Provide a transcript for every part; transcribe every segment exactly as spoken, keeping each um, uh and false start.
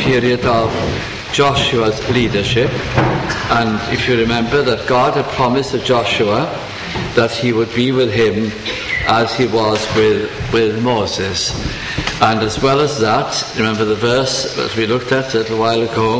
period of Joshua's leadership. And if you remember that God had promised to Joshua that he would be with him as he was with, with Moses. And as well as that, remember the verse that we looked at a little while ago,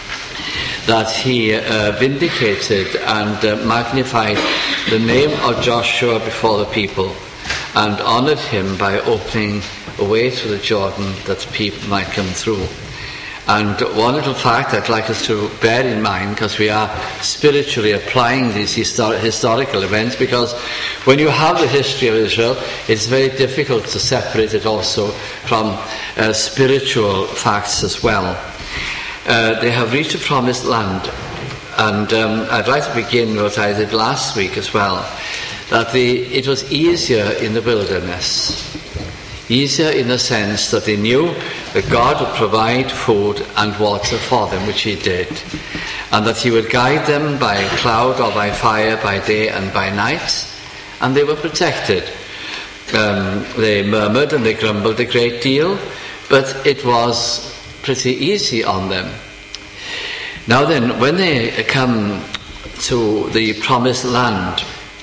that he uh, vindicated and uh, magnified the name of Joshua before the people and honoured him by opening a way through the Jordan that the people might come through. And one little fact I'd like us to bear in mind, because we are spiritually applying these histor- historical events, because when you have the history of Israel, it's very difficult to separate it also from uh, spiritual facts as well. Uh, they have reached a promised land, and um, I'd like to begin with what I did last week as well, that the, it was easier in the wilderness. Easier in the sense that they knew that God would provide food and water for them, which he did, and that he would guide them by cloud or by fire by day and by night, and they were protected. Um, they murmured and they grumbled a great deal, but it was pretty easy on them. Now then, when they come to the promised land,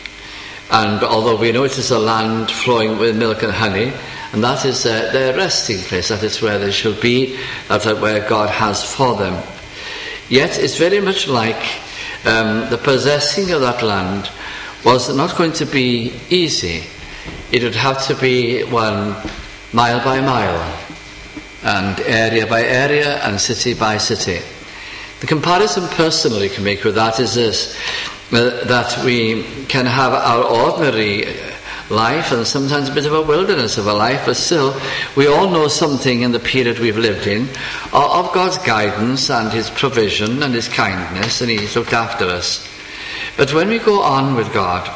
and although we know it is a land flowing with milk and honey, and that is uh, their resting place, that is where they shall be, that is where God has for them. Yet it's very much like um, the possessing of that land was not going to be easy. It would have to be one mile by mile, and area by area, and city by city. The comparison personally can make with that is this, uh, that we can have our ordinary life and sometimes a bit of a wilderness of a life, but still we all know something in the period we've lived in of God's guidance and his provision and his kindness, and he's looked after us. But when we go on with God,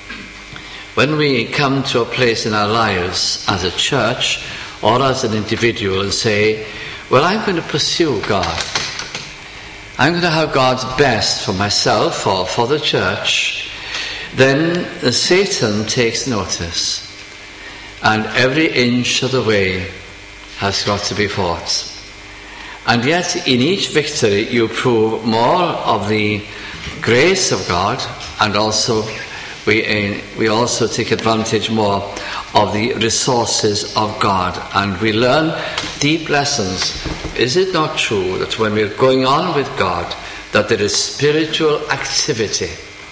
when we come to a place in our lives as a church or as an individual and say, well, I'm going to pursue God, I'm going to have God's best for myself or for the church, then Satan takes notice, and every inch of the way has got to be fought. And yet in each victory you prove more of the grace of God, and also we, uh, we also take advantage more of the resources of God, and we learn deep lessons. Is it not true that when we're going on with God, that there is spiritual activity?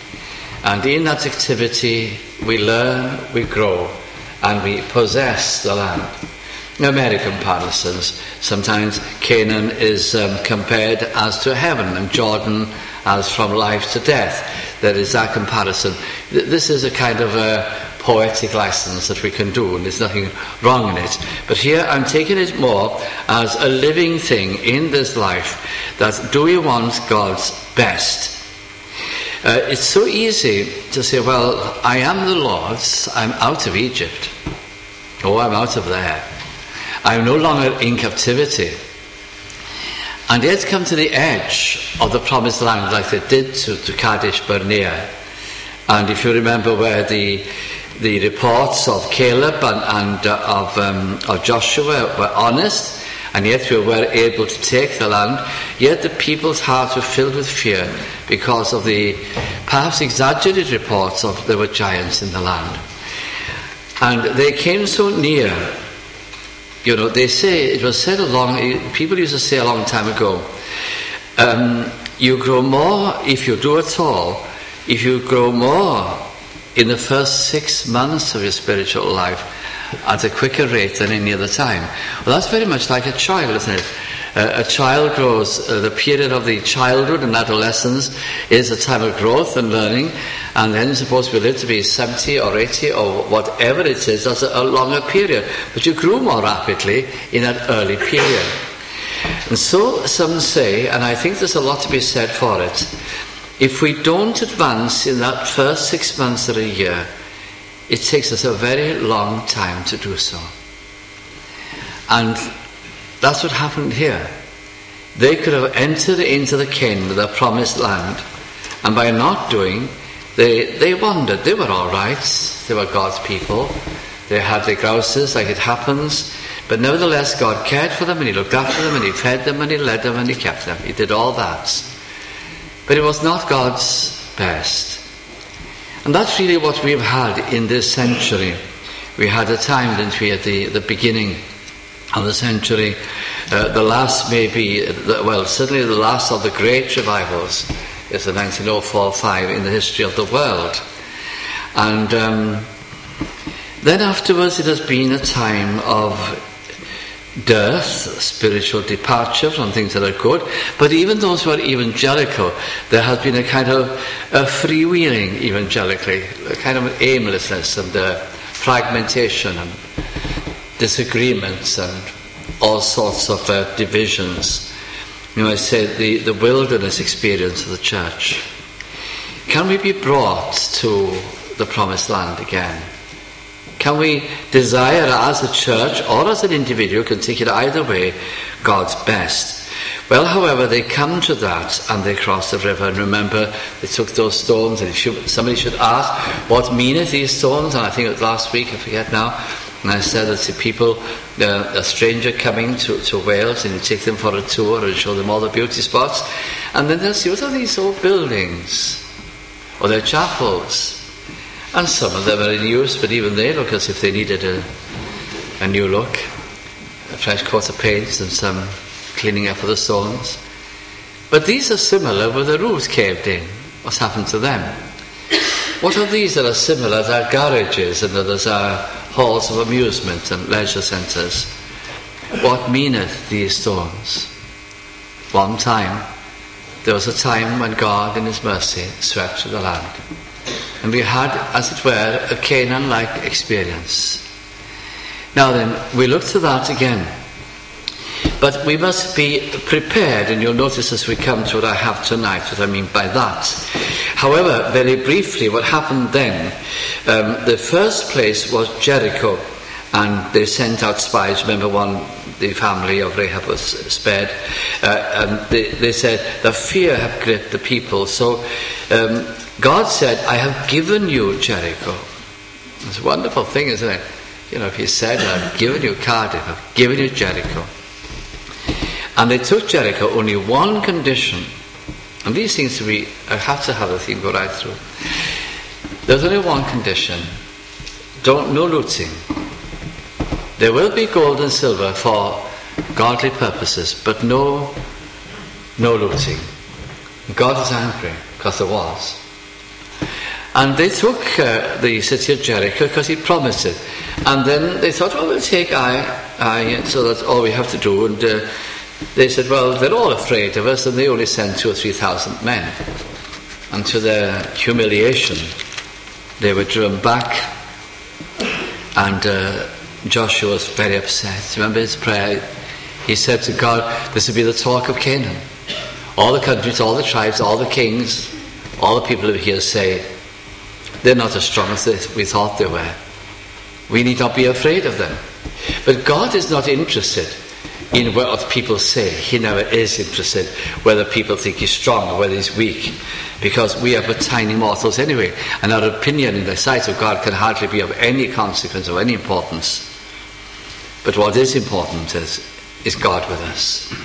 And in that activity, we learn, we grow, and we possess the land. Now, many comparisons. Sometimes Canaan is um, compared as to heaven, and Jordan as from life to death. There is that comparison. This is a kind of a poetic license that we can do, and there's nothing wrong in it. But here I'm taking it more as a living thing in this life, that do we want God's best? Uh, it's so easy to say, well, I am the Lord's, I'm out of Egypt. Oh, I'm out of there. I'm no longer in captivity. And yet come to the edge of the promised land like they did to, to Kadesh Barnea. And if you remember where the the reports of Caleb and, and uh, of, um, of Joshua were honest, and yet we were able to take the land, yet the people's hearts were filled with fear because of the perhaps exaggerated reports of there were giants in the land. And they came so near. You know, they say, it was said a long, people used to say a long time ago, um, you grow more, if you do at all, if you grow more in the first six months of your spiritual life at a quicker rate than any other time. Well, that's very much like a child, isn't it? Uh, a child grows, uh, the period of the childhood and adolescence is a time of growth and learning, and then suppose we live to be seventy or eighty or whatever it is, that's a, a longer period. But you grew more rapidly in that early period. And so some say, and I think there's a lot to be said for it, if we don't advance in that first six months of a year, it takes us a very long time to do so. And that's what happened here. They could have entered into the Canaan, the promised land, and by not doing, they they wandered. They were all right. They were God's people. They had their grouses, like it happens, But nevertheless, God cared for them and he looked after them and he fed them and he led them and he kept them. He did all that. But it was not God's best. And that's really what we've had in this century. We had a time, didn't we, at the, the beginning of the century, uh, the last maybe, well, certainly the last of the great revivals is the nineteen oh four five in the history of the world. And um, then afterwards it has been a time of dearth, spiritual departure from things that are good. But even those who are evangelical, there has been a kind of a freewheeling evangelically, a kind of aimlessness and uh, fragmentation and disagreements and all sorts of uh, divisions. You know, I say the, the wilderness experience of the church. Can we be brought to the promised land again? Can we desire as a church or as an individual, can take it either way, God's best? Well, however, they come to that and they cross the river. And remember, they took those stones, and if somebody should ask, what meaneth these stones? And I think it was last week, I forget now, and I said that the people, uh, a stranger coming to, to Wales, and you take them for a tour and show them all the beauty spots, and then they'll see, what are these old buildings? Or they're chapels. And some of them are in use, but even they look as if they needed a, a new look, a fresh coat of paint and some cleaning up of the stones. But these are similar with the roofs caved in. What's happened to them? What are these that are similar? There are garages and others are halls of amusement and leisure centres. What meaneth these stones? One time, there was a time when God in his mercy swept through the land. And we had, as it were, a Canaan-like experience. Now then, we look to that again. But we must be prepared, and you'll notice as we come to what I have tonight, what I mean by that. However, very briefly, what happened then, um, the first place was Jericho, and they sent out spies. Remember, one, the family of Rahab was spared, uh, and they, they said, the fear had gripped the people. So um, God said, I have given you Jericho. It's a wonderful thing, isn't it? You know, if he said, I've given you Cardiff, I've given you Jericho. And they took Jericho, only one condition. And these things to be, I have to have the thing go right through. There's only one condition. Don't, no looting. There will be gold and silver for godly purposes, but no, no looting. God was angry, because there was. And they took uh, the city of Jericho because he promised it. And then they thought, well, we'll take Ai, Ai, so that's all we have to do. And uh, they said, well, they're all afraid of us, and they only sent two or three thousand men. And to their humiliation, they were driven back, and uh, Joshua was very upset. Remember his prayer? He said to God, this will be the talk of Canaan. All the countries, all the tribes, all the kings, all the people who here say, they're not as strong as we thought they were. We need not be afraid of them. But God is not interested in what people say. He never is interested whether people think he's strong or whether he's weak, because we are but tiny mortals anyway, and our opinion in the sight of God can hardly be of any consequence or any importance. But what is important is, is God with us.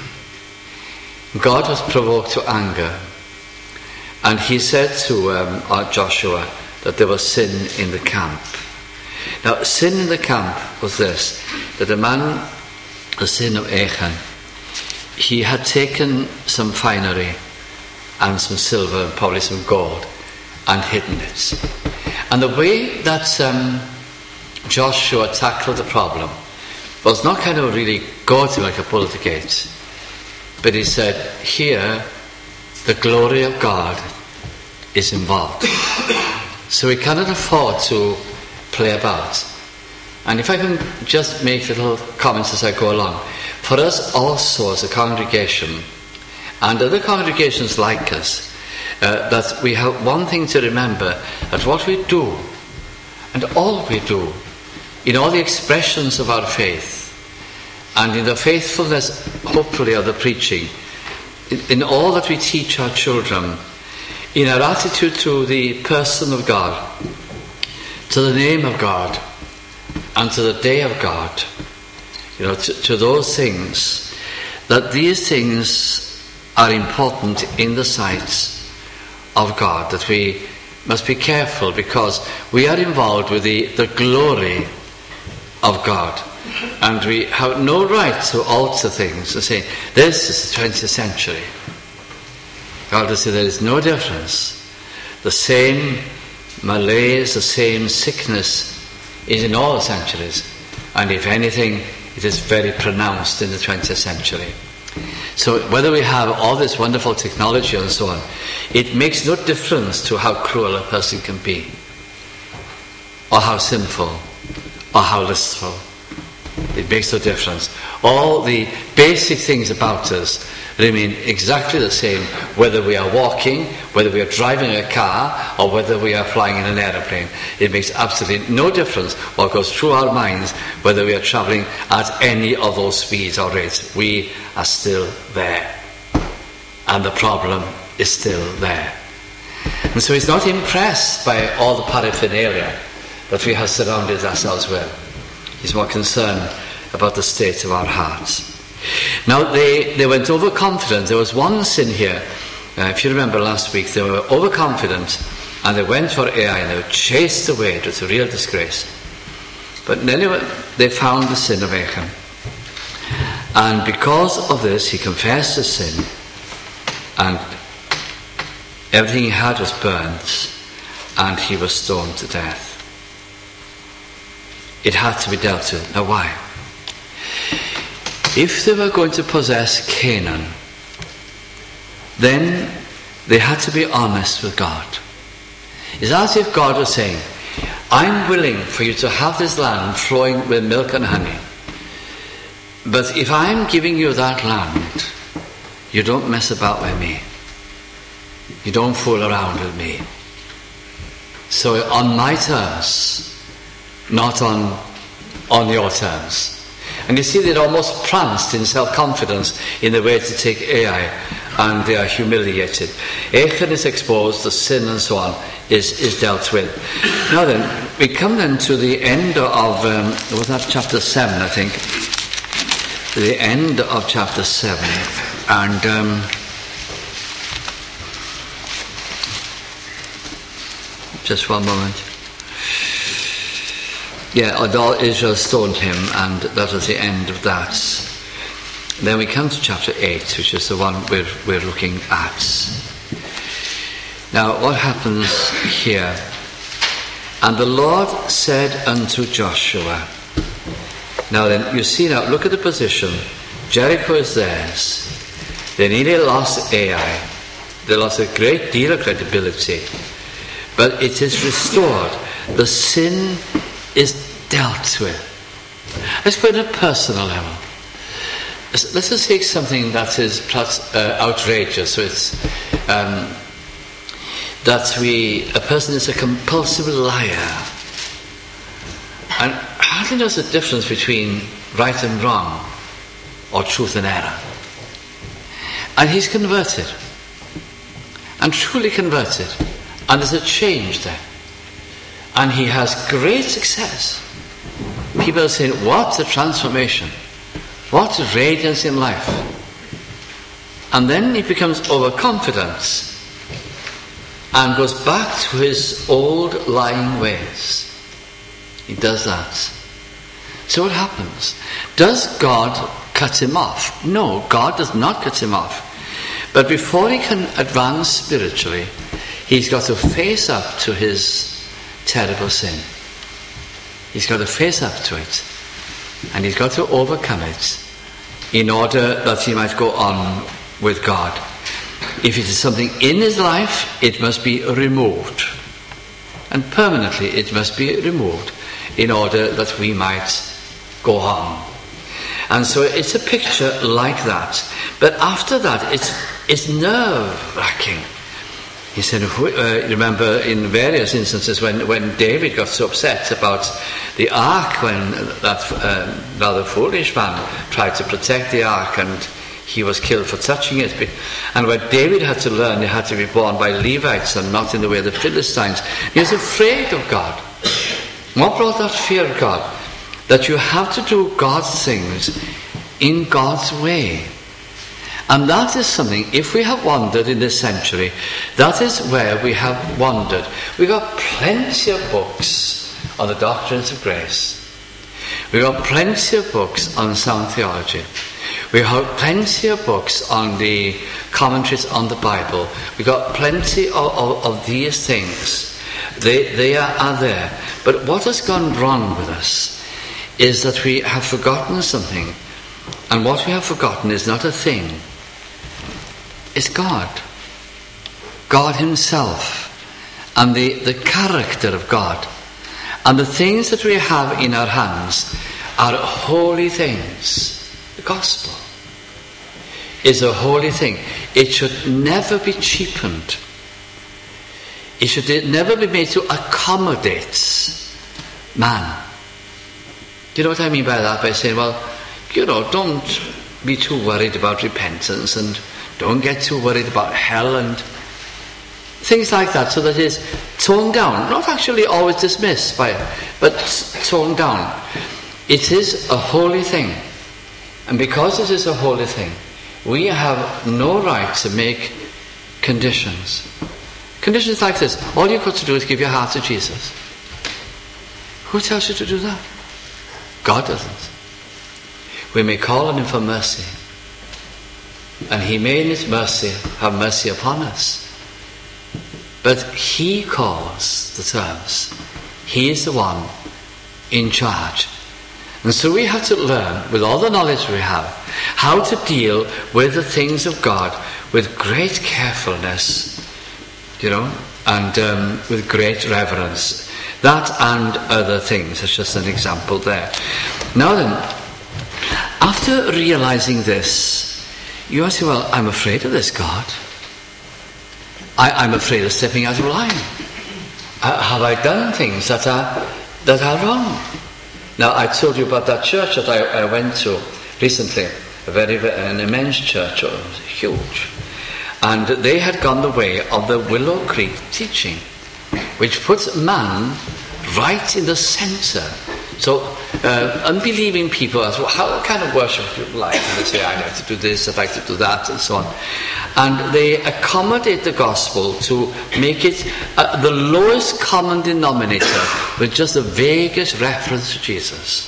God was provoked to anger, and he said to um, Joshua that there was sin in the camp. Now, sin in the camp was this, that a man, the sin of Achan, he had taken some finery and some silver and probably some gold and hidden it. And the way that um, Joshua tackled the problem was not kind of really go to like a bull at the gate, but he said, here the glory of God is involved. So we cannot afford to play about. And if I can just make little comments as I go along, for us also as a congregation, and other congregations like us, uh, that we have one thing to remember, that what we do, and all we do, in all the expressions of our faith, and in the faithfulness, hopefully, of the preaching, in, in all that we teach our children, in our attitude to the person of God, to the name of God, and to the day of God, you know, to, to those things, that these things are important in the sight of God, that we must be careful because we are involved with the, the glory of God, and we have no right to alter things and say, this is the twentieth century. God will say there is no difference. The same malaise, the same sickness is in all the centuries, and if anything, it is very pronounced in the twentieth century. So whether we have all this wonderful technology and so on, it makes no difference to how cruel a person can be, or how sinful, or how lustful. It makes no difference. All the basic things about us remain exactly the same, whether we are walking, whether we are driving a car, or whether we are flying in an aeroplane. It makes absolutely no difference what goes through our minds, whether we are travelling at any of those speeds or rates. We are still there, and the problem is still there. And so he's not impressed by all the paraphernalia that we have surrounded ourselves with. He's more concerned about the state of our hearts. Now, they, they went overconfident. There was one sin here. Uh, if you remember last week, they were overconfident and they went for Ai and they were chased away. It was a real disgrace. But anyway, they found the sin of Achan. And because of this, he confessed his sin, and everything he had was burnt, and he was stoned to death. It had to be dealt with. Now, why? If they were going to possess Canaan, then they had to be honest with God. It's as if God was saying, I'm willing for you to have this land flowing with milk and honey, but if I'm giving you that land, you don't mess about with me. You don't fool around with me. So on my terms, not on, on your terms. And you see, they're almost pranced in self-confidence in the way to take Ai, and they are humiliated. Achan is exposed, the sin and so on is, is dealt with. Now then, we come then to the end of, um, was that chapter seven, I think? The end of chapter seven. And um, just one moment. Yeah, all Israel stoned him, and that was the end of that. Then we come to chapter eight, which is the one we're, we're looking at. Now, what happens here? And the Lord said unto Joshua. Now then, you see now, look at the position. Jericho is theirs. They nearly lost Ai. They lost a great deal of credibility. But it is restored. The sin is dealt with. Let's put it at a personal level. Let's just take something that is perhaps uh, outrageous. So it's um, that we a person is a compulsive liar and hardly knows the difference between right and wrong or truth and error. And he's converted, and truly converted, and there's a change there. And he has great success. People are saying, what a transformation. What a radiance in life. And then he becomes overconfident and goes back to his old lying ways. He does that. So what happens? Does God cut him off? No, God does not cut him off. But before he can advance spiritually, he's got to face up to his terrible sin. He's got to face up to it, and he's got to overcome it in order that he might go on with God. If it is something in his life, it must be removed, and permanently it must be removed in order that we might go on. And so it's a picture like that. But after that, it's it's nerve-wracking. He said, uh, remember in various instances when, when David got so upset about the ark, when that uh, rather foolish man tried to protect the ark and he was killed for touching it. And when David had to learn, he had to be born by Levites and not in the way of the Philistines. He was afraid of God. What brought that fear of God? that you have to do God's things in God's way. And that is something, if we have wandered in this century, that is where we have wandered. We've got plenty of books on the doctrines of grace. We've got plenty of books on sound theology. We have plenty of books on the commentaries on the Bible. We've got plenty of, of, of these things. They, they are, are there. But what has gone wrong with us is that we have forgotten something. And what we have forgotten is not a thing. It's God. God himself. And the, the character of God. And the things that we have in our hands are holy things. The gospel is a holy thing. It should never be cheapened. It should never be made to accommodate man. Do you know what I mean by that? By saying, well, you know, don't be too worried about repentance and don't get too worried about hell and things like that, so that it is toned down, not actually always dismissed by it, but toned down. It is a holy thing. And because it is a holy thing, we have no right to make conditions. Conditions like this. All you've got to do is give your heart to Jesus. Who tells you to do that? God doesn't. We may call on him for mercy. And he may in his mercy have mercy upon us. But he calls the terms. He is the one in charge. And so we have to learn, with all the knowledge we have, how to deal with the things of God with great carefulness, you know, and um, with great reverence. That and other things. That's just an example there. Now then, after realizing this, you ask, well, I'm afraid of this God. I, I'm afraid of stepping out of line. Uh, have I done things that are that are wrong? Now, I told you about that church that I, I went to recently, a very, an immense church, oh, it was huge. And they had gone the way of the Willow Creek teaching, which puts man right in the centre. So, uh, unbelieving people ask, well, how kind of worship do you like? And they say, I like to do this, I like to do that, and so on. And they accommodate the gospel to make it uh, the lowest common denominator with just the vaguest reference to Jesus.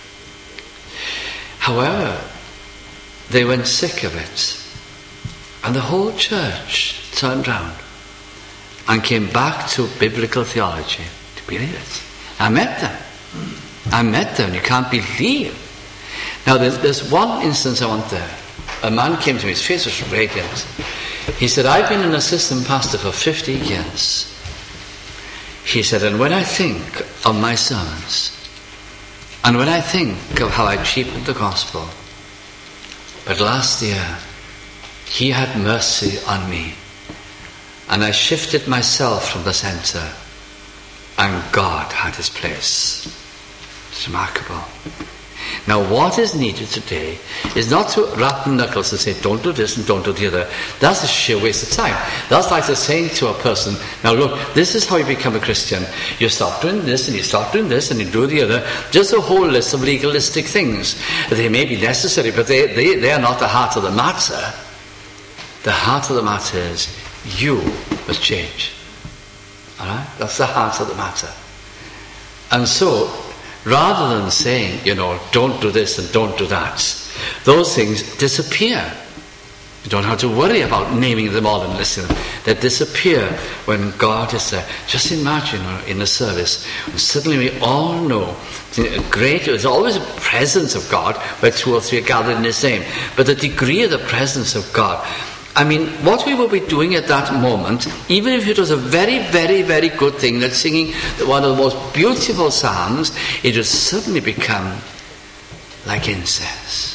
However, they went sick of it. And the whole church turned round and came back to biblical theology. To believe it. I met them. I met them. You can't believe. Now, there's, there's one instance I want there. A man came to me. His face was radiant. He said, I've been an assistant pastor for fifty years. He said, and when I think of my sermons, and when I think of how I cheapened the gospel, but last year, he had mercy on me, and I shifted myself from the centre, and God had his place. It's remarkable. Now, what is needed today is not to wrap the knuckles and say, don't do this and don't do the other. That's a sheer waste of time. That's like saying to a person, now look, this is how you become a Christian. You stop doing this and you stop doing this and you do the other. Just a whole list of legalistic things. They may be necessary, but they, they, they are not the heart of the matter. The heart of the matter is you must change. Alright? That's the heart of the matter. And so, rather than saying, you know, don't do this and don't do that, those things disappear. You don't have to worry about naming them all and listing them. They disappear when God is there. Just imagine in a service, and suddenly we all know, great, there's always a presence of God where two or three are gathered in his name. But the degree of the presence of God, I mean, what we will be doing at that moment, even if it was a very, very, very good thing, that singing one of the most beautiful psalms, it will suddenly become like incense.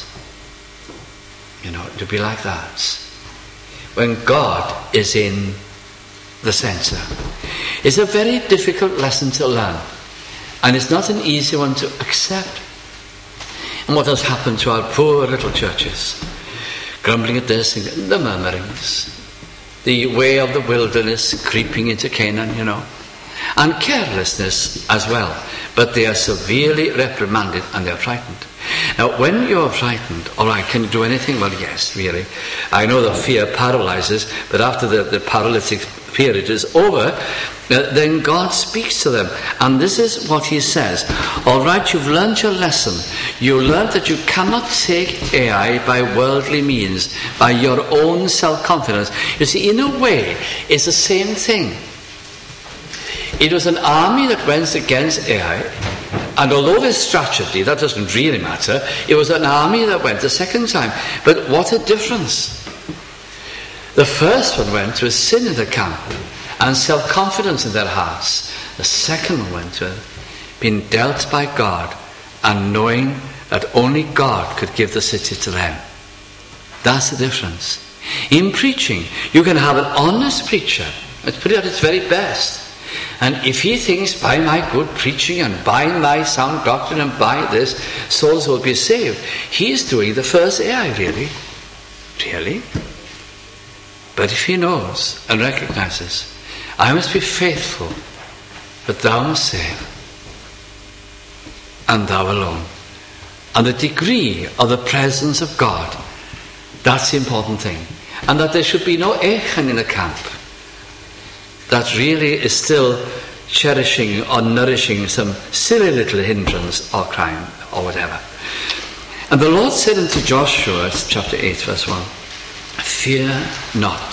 You know, to be like that. When God is in the centre. It's a very difficult lesson to learn. And it's not an easy one to accept. And what has happened to our poor little churches? Grumbling at this, the murmurings, the way of the wilderness creeping into Canaan, you know. and carelessness as well. But they are severely reprimanded and they are frightened. Now, when you are frightened, all right, can you do anything? Well, yes, really. I know that fear paralyzes, but after the, the paralytic period is over, uh, then God speaks to them. And this is what he says. All right, you've learned your lesson. You learned that you cannot take Ai by worldly means, by your own self-confidence. You see, in a way, it's the same thing. It was an army that went against Ai, and although this strategy, that doesn't really matter, it was an army that went the second time. But what a difference. The first one went with sin in the camp and self-confidence in their hearts. The second one went with being dealt by God and knowing that only God could give the city to them. That's the difference. In preaching, you can have an honest preacher. Let's put it at its very best. And if he thinks by my good preaching and by my sound doctrine and by this, souls will be saved, he is doing the first Ai, really. Really? But if he knows and recognizes, I must be faithful, but thou must save, and thou alone. And the degree of the presence of God, that's the important thing. And that there should be no Achan in the camp that really is still cherishing or nourishing some silly little hindrance or crime or whatever. And the Lord said unto Joshua, chapter eight, verse one, fear not.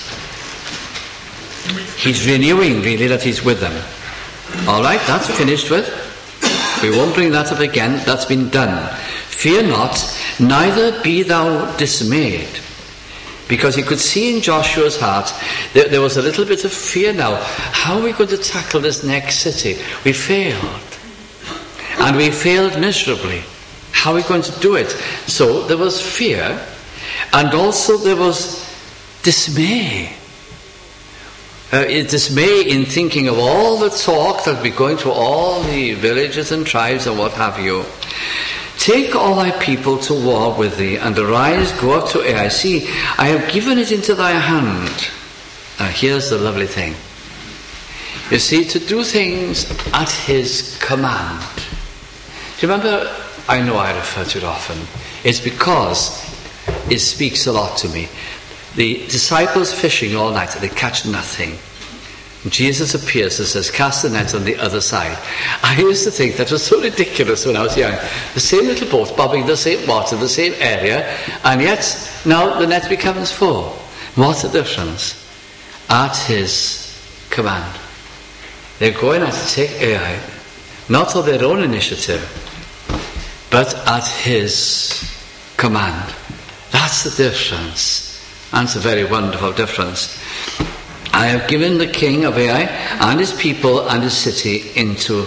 He's renewing really that he's with them. All right, that's finished with. We won't bring that up again. That's been done. Fear not, neither be thou dismayed. Because he could see in Joshua's heart that there was a little bit of fear now. How are we going to tackle this next city? We failed. And we failed miserably. How are we going to do it? So there was fear, and also there was dismay. Uh, dismay in thinking of all the talk that would be going to all the villages and tribes and what have you. Take all thy people to war with thee, and arise, go up to Ai. See, I have given it into thy hand. Now here's the lovely thing. You see, to do things at his command. Do you remember, I know I refer to it often, it's because it speaks a lot to me. The disciples fishing all night, they catch nothing. Jesus appears and says, cast the net on the other side. I used to think that was so ridiculous when I was young. The same little boat bobbing the same water, the same area, and yet now the net becomes full. What a difference. At his command. They're going out to take Ai, not of their own initiative, but at his command. That's the difference. And it's a very wonderful difference. I have given the king of Ai and his people and his city into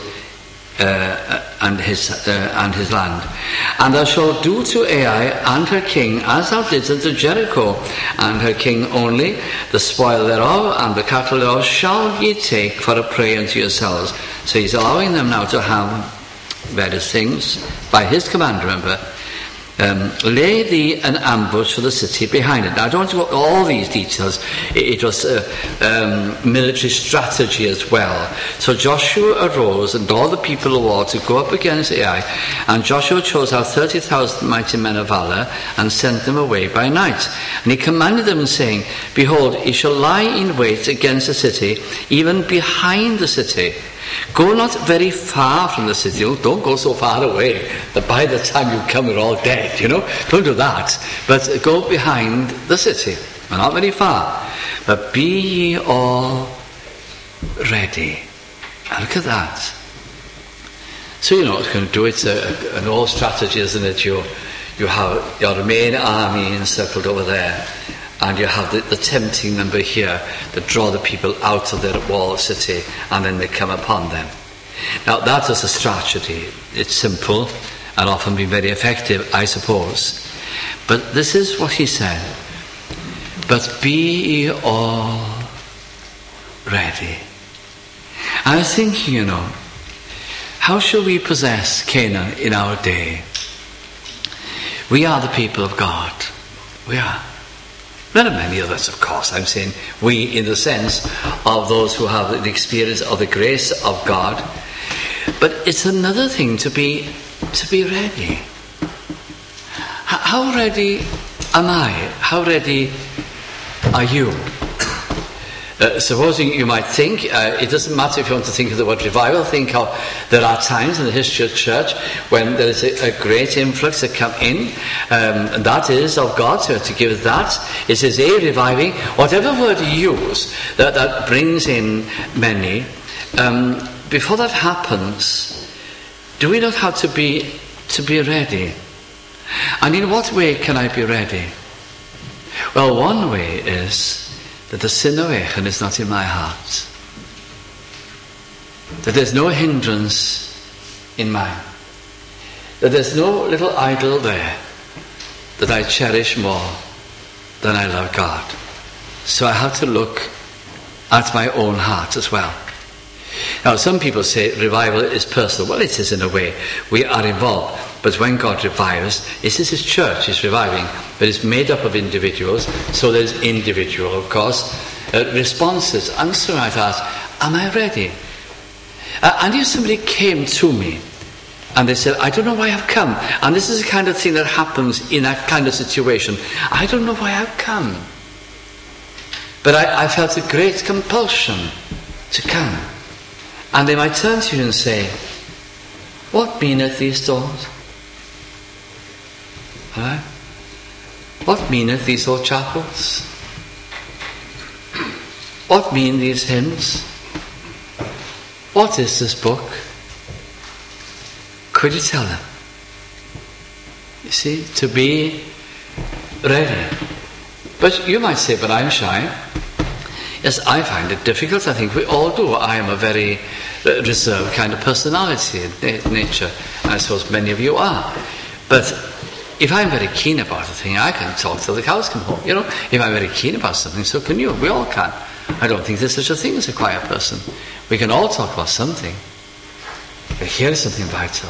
uh, and his uh, and his land, and thou shalt do to Ai and her king as thou didst unto Jericho and her king only. The spoil thereof and the cattle thereof shall ye take for a prey unto yourselves. So he's allowing them now to have various things by his command. Remember. Um, lay thee an ambush for the city behind it. Now I don't want to go into all these details. It, it was uh, um, military strategy as well. So Joshua arose and all the people of war to go up against Ai, and Joshua chose out thirty thousand mighty men of valour and sent them away by night. And he commanded them, saying, behold, ye shall lie in wait against the city, even behind the city. Go not very far from the city. Don't go so far away that by the time you come you're all dead, you know. Don't do that. But go behind the city. Not very far. But be ye all ready. Now look at that. So you know what's going to do. It's a, an old strategy, isn't it? You, you have your main army encircled over there, and you have the, the tempting number here that draw the people out of their walled city, and then they come upon them. Now that is a strategy. It's simple and often be very effective, I suppose. But this is what he said. But be ye all ready. I was thinking, you know, how shall we possess Canaan in our day? We are the people of God. We are. There are many others, of course. I'm saying we in the sense of those who have the experience of the grace of God. But it's another thing to be to be ready. How ready am I? How ready are you? Uh, supposing you might think, uh, it doesn't matter if you want to think of the word revival, think how there are times in the history of the church when there is a, a great influx that come in, um, and that is of God, so to give that, it says a reviving, whatever word you use, that, that brings in many. Um, before that happens, do we not have to be, to be ready? And in what way can I be ready? Well, one way is that the sin of Achan is not in my heart. That there's no hindrance in mine. That there's no little idol there that I cherish more than I love God. So I have to look at my own heart as well. Now, some people say revival is personal. Well, it is in a way. We are involved. But when God revives, it is His church is reviving, but it's made up of individuals. So there's individual, of course, uh, responses. And so I thought, am I ready? Uh, and if somebody came to me and they said, I don't know why I've come. And this is the kind of thing that happens in that kind of situation. I don't know why I've come. But I, I felt a great compulsion to come. And they might turn to you and say, what meaneth these doors? Right? What meaneth these old chapels? What mean these hymns? What is this book? Could you tell them? You see, to be ready. But you might say, but I'm shy. Yes, I find it difficult. I think we all do. I am a very reserved kind of personality in nature. I suppose many of you are. But if I'm very keen about a thing, I can talk till the cows come home. You know, if I'm very keen about something, so can you. We all can. I don't think there's such a thing as a quiet person. We can all talk about something. But here's something vital.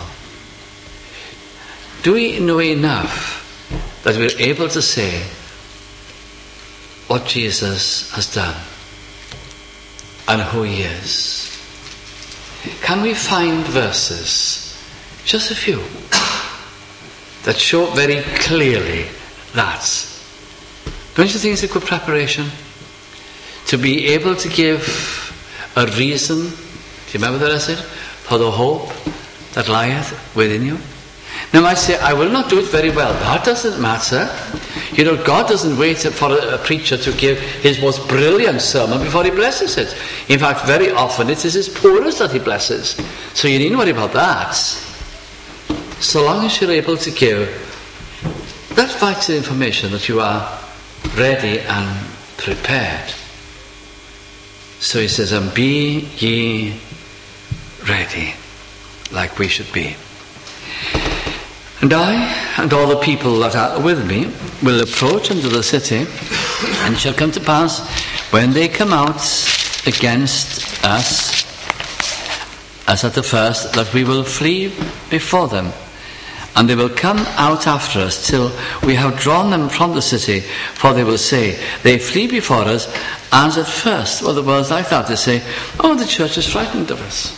Do we know enough that we're able to say what Jesus has done and who He is? Can we find verses, just a few, that show very clearly that? Don't you think it's a good preparation? To be able to give a reason, do you remember that I said? For the hope that lieth within you. Now I say, I will not do it very well. That doesn't matter. You know, God doesn't wait for a, a preacher to give his most brilliant sermon before He blesses it. In fact, very often it is His poorest that He blesses. So you needn't worry about that. So long as you're able to give that vital information that you are ready and prepared. So He says, and be ye ready, like we should be. And I and all the people that are with me will approach unto the city, and it shall come to pass, when they come out against us, as at the first, that we will flee before them. And they will come out after us till we have drawn them from the city, for they will say, they flee before us as at first. Well, the words like that, they say, oh, the church is frightened of us.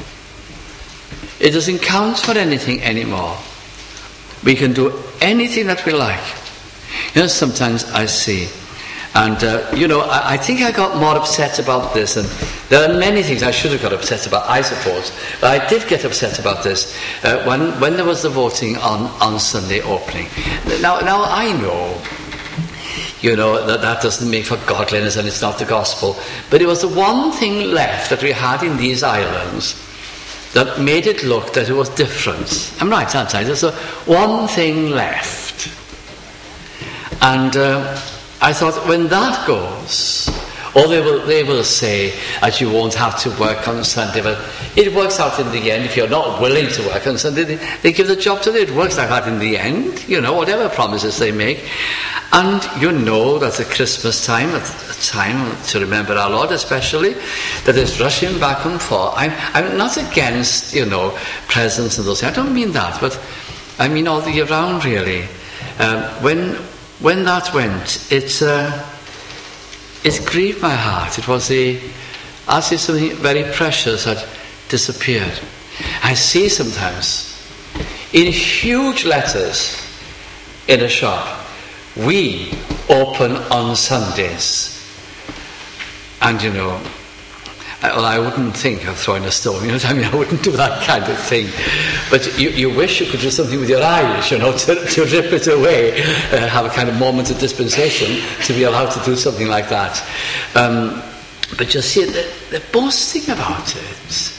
It doesn't count for anything anymore. We can do anything that we like. You know, sometimes I see, and uh, you know, I, I think I got more upset about this, and there are many things I should have got upset about, I suppose, but I did get upset about this uh, when when there was the voting on, on Sunday opening. Now, now I know, you know, that that doesn't make for godliness and it's not the gospel, but it was the one thing left that we had in these islands that made it look that it was different. I'm right, aren't I? There's a one thing left. And uh, I thought, when that goes, or they will they will say that you won't have to work on Sunday, but it works out in the end. If you're not willing to work on Sunday, they, they give the job to you. It works like that in the end, you know, whatever promises they make. And you know that at Christmas time, at a time to remember our Lord especially, that is rushing back and forth. I'm, I'm not against, you know, presents and those things. I don't mean that, but I mean all the year round, really. Um, when when that went, it, uh, it grieved my heart. It was a, as if something very precious had disappeared. I see sometimes, in huge letters in a shop, "We open on Sundays." And you know, I, well, I wouldn't think of throwing a stone, you know what I mean? I wouldn't do that kind of thing. But you, you wish you could do something with your eyes, you know, to, to rip it away, uh, have a kind of moment of dispensation to be allowed to do something like that. Um, but you see, they're, they're boasting about it.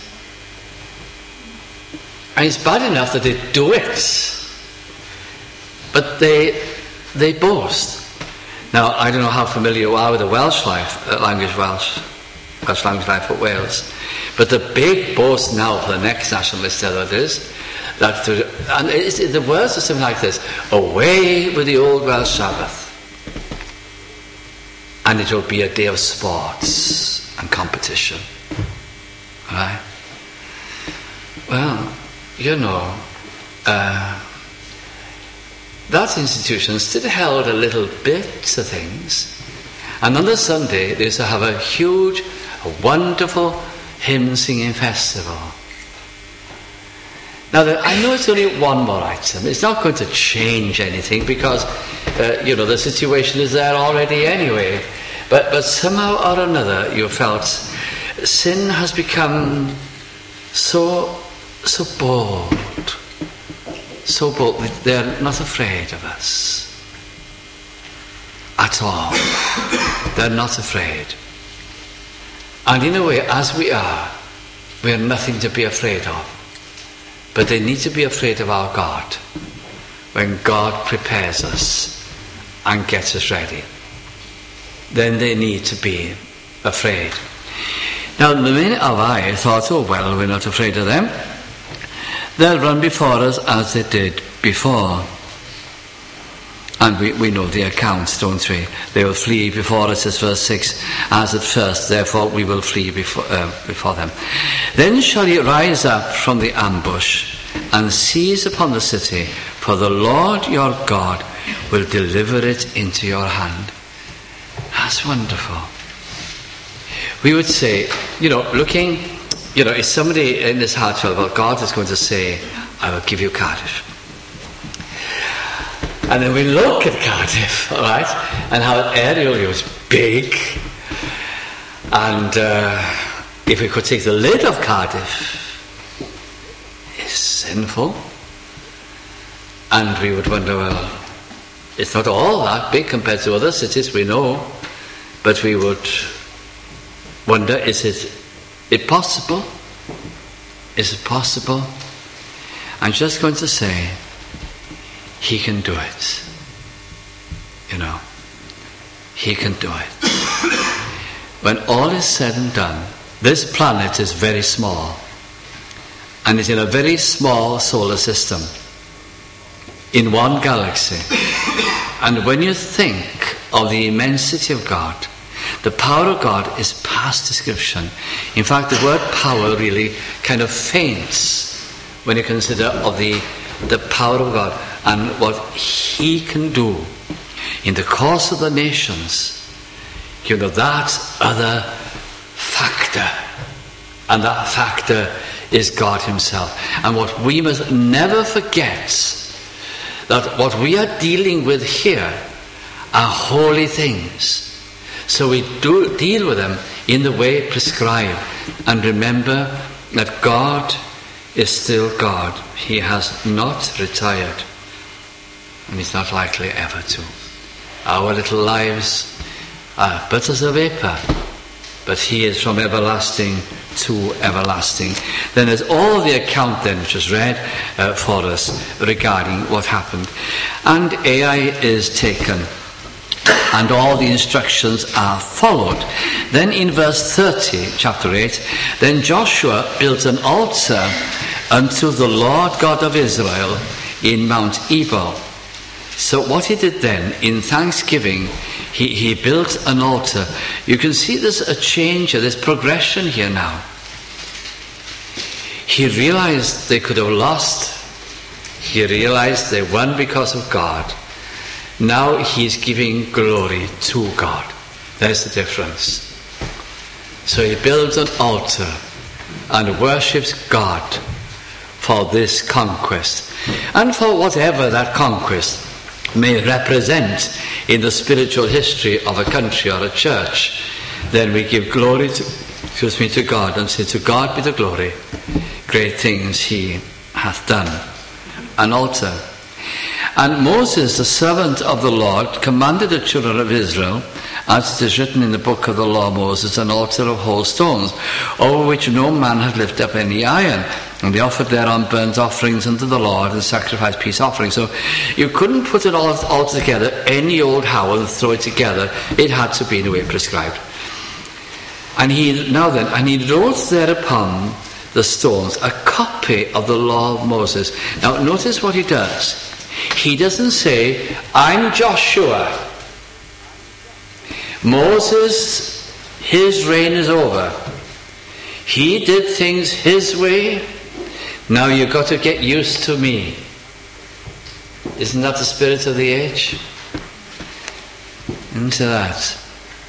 And it's bad enough that they do it, but they they boast. Now, I don't know how familiar you are with the Welsh life, uh, language Welsh, Welsh language life of Wales, but the big boast now for the next nationalist that is that, to, and it's, the words are something like this: "Away with the old Welsh Sabbath, and it will be a day of sports and competition." Right? Well, you know, uh, that institution still held a little bit of things. And on the Sunday, they used to have a huge, a wonderful hymn singing festival. Now, the, I know it's only one more item. It's not going to change anything because, uh, you know, the situation is there already anyway. But, but somehow or another, you felt sin has become so, so bold. So bold, they're not afraid of us at all. They're not afraid. And in a way, as we are, we are nothing to be afraid of. But they need to be afraid of our God when God prepares us and gets us ready. Then they need to be afraid. Now, the minute of I thought, oh well, we're not afraid of them. They'll run before us as they did before. And we, we know the accounts, don't we? They will flee before us, as verse six, as at first, therefore we will flee before, uh, before them. Then shall ye rise up from the ambush and seize upon the city, for the Lord your God will deliver it into your hand. That's wonderful. We would say, you know, looking, you know, if somebody in this heart felt, well, God is going to say, I will give you Cardiff. And then we look at Cardiff, all right, and how aerially it was big. And uh, if we could take the lid of Cardiff, it's sinful. And we would wonder, well, it's not all that big compared to other cities, we know. But we would wonder, is it, it possible? Is it possible? I'm just going to say, He can do it. You know, He can do it. When all is said and done, this planet is very small. And it's in a very small solar system. In one galaxy. And when you think of the immensity of God, the power of God is past description. In fact, the word power really kind of faints when you consider of the, the power of God and what He can do in the course of the nations. You know, that other factor. And that factor is God Himself. And what we must never forget, that what we are dealing with here are holy things. So we do deal with them in the way prescribed. And remember that God is still God. He has not retired. And He's not likely ever to. Our little lives are but as a vapour. But He is from everlasting to everlasting. Then there's all the account then which is read uh, for us regarding what happened. And Ai is taken. And all the instructions are followed. Then in verse thirty, chapter eight, then Joshua built an altar unto the Lord God of Israel in Mount Ebal. So what he did then, in thanksgiving, he, he built an altar. You can see there's a change, there's progression here now. He realized they could have lost. He realized they won because of God. Now he's giving glory to God. There's the difference. So he builds an altar and worships God for this conquest, and for whatever that conquest may represent in the spiritual history of a country or a church. Then we give glory to, excuse me, to God, and say, to God be the glory, great things he hath done. An altar. And Moses, the servant of the Lord, commanded the children of Israel, as it is written in the book of the law of Moses, an altar of whole stones, over which no man had lifted up any iron. And they offered thereon burnt offerings unto the Lord, and sacrificed peace offerings. So you couldn't put it all, all together, any old how, and throw it together. It had to be in the way prescribed. And he, now then, and he wrote thereupon the stones a copy of the law of Moses. Now notice what he does. He doesn't say, I'm Joshua. Moses, his reign is over. He did things his way. Now you've got to get used to me. Isn't that the spirit of the age? Into that.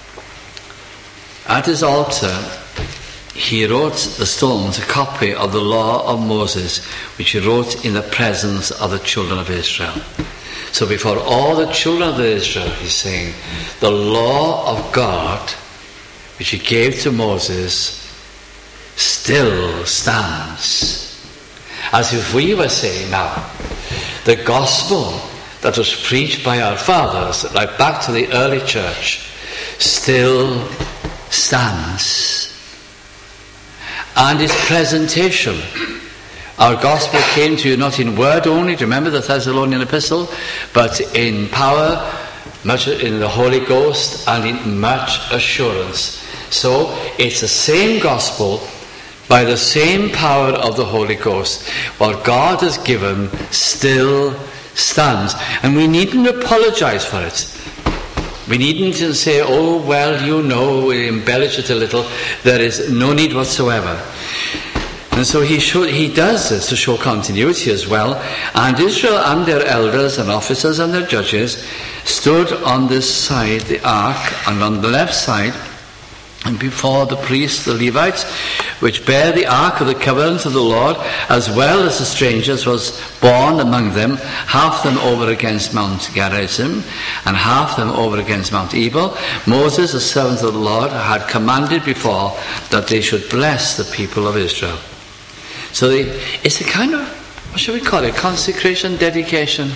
At his altar, he wrote the stones a copy of the law of Moses, which he wrote in the presence of the children of Israel. So before all the children of Israel, he's saying, the law of God, which he gave to Moses, still stands. As if we were saying now, the gospel that was preached by our fathers, right back to the early church, still stands. And its presentation. Our gospel came to you not in word only, remember the Thessalonian epistle, but in power, much in the Holy Ghost, and in much assurance. So it's the same gospel by the same power of the Holy Ghost. What God has given still stands. And we needn't apologize for it. We needn't say, oh, well, you know, we embellish it a little. There is no need whatsoever. And so he showed, he does this to show continuity as well. And Israel and their elders and officers and their judges stood on this side, the ark, and on the left side, and before the priests, the Levites, which bear the ark of the covenant of the Lord, as well as the strangers, was born among them, half them over against Mount Gerizim, and half them over against Mount Ebal. Moses, the servant of the Lord, had commanded before that they should bless the people of Israel. So they, it's a kind of, what should we call it, consecration, dedication,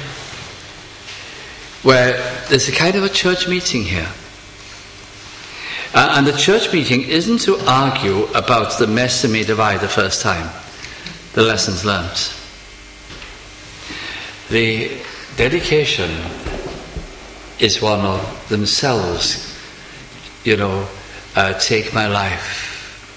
where there's a kind of a church meeting here. Uh, and the church meeting isn't to argue about the mess they made of I the first time, the lessons learnt. The dedication is one of themselves, you know, uh, take my life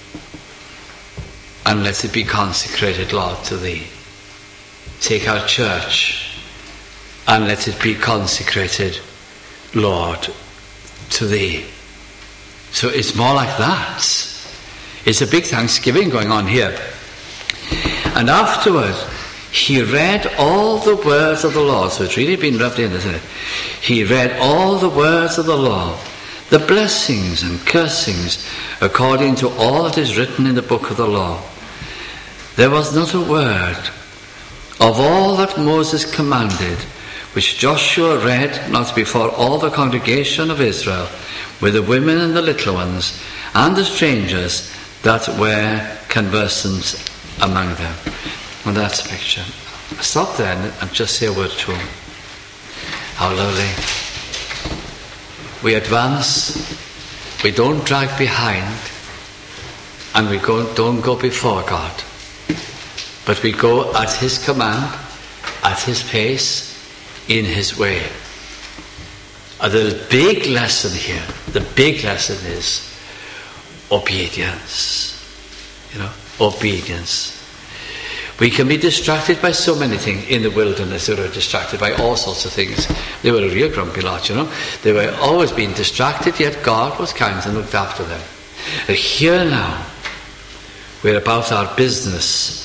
and let it be consecrated, Lord, to thee. Take our church and let it be consecrated, Lord, to thee. So it's more like that. It's a big thanksgiving going on here. And afterward, he read all the words of the law. So it's really been rubbed in, isn't it? He read all the words of the law, the blessings and cursings, according to all that is written in the book of the law. There was not a word of all that Moses commanded, which Joshua read not before all the congregation of Israel, with the women and the little ones, and the strangers that were conversant among them. Well, that's a picture. I'll stop there and just say a word to him. How lovely. We advance, we don't drag behind, and we go, don't go before God. But we go at his command, at his pace, in his way. Uh, the big lesson here, the big lesson is obedience. You know, obedience. We can be distracted by so many things. In the wilderness, they were distracted by all sorts of things. They were a real grumpy lot, you know. They were always being distracted, yet God was kind and looked after them. And here now, we're about our business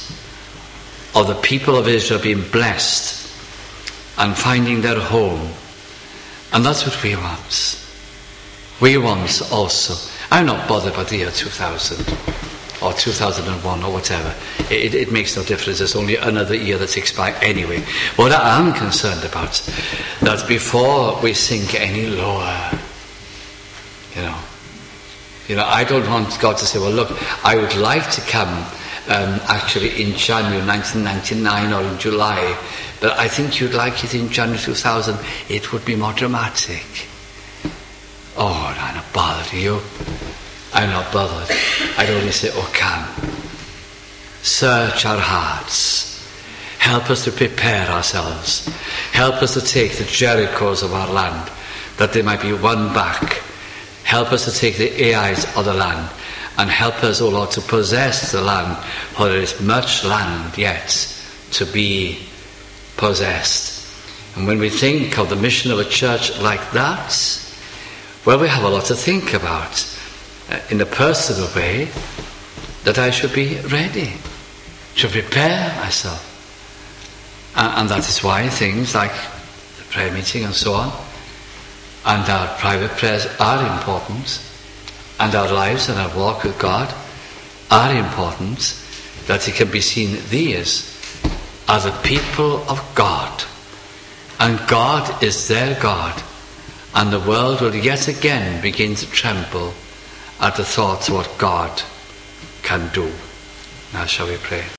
of the people of Israel being blessed and finding their home And that's what we want. We want also. I'm not bothered about the year two thousand or two thousand one or whatever. It, it makes no difference. It's only another year that's expired anyway. What I am concerned about, that before we sink any lower, you know, you know, I don't want God to say, well, look, I would like to come um, actually in January nineteen ninety-nine or in July, but I think you'd like it in January two thousand. It would be more dramatic. Oh, I'm not bothered, you. I'm not bothered. I'd only say, oh, come. Search our hearts. Help us to prepare ourselves. Help us to take the Jerichos of our land, that they might be won back. Help us to take the Ai's of the land, and help us, O Lord, to possess the land, for there is much land yet to be possessed. And when we think of the mission of a church like that, well, we have a lot to think about uh, in a personal way, that I should be ready, should prepare myself. And, and that is why things like the prayer meeting and so on, and our private prayers are important, and our lives and our walk with God are important, that it can be seen these are the people of God, and God is their God, and the world will yet again begin to tremble at the thought of what God can do. Now shall we pray?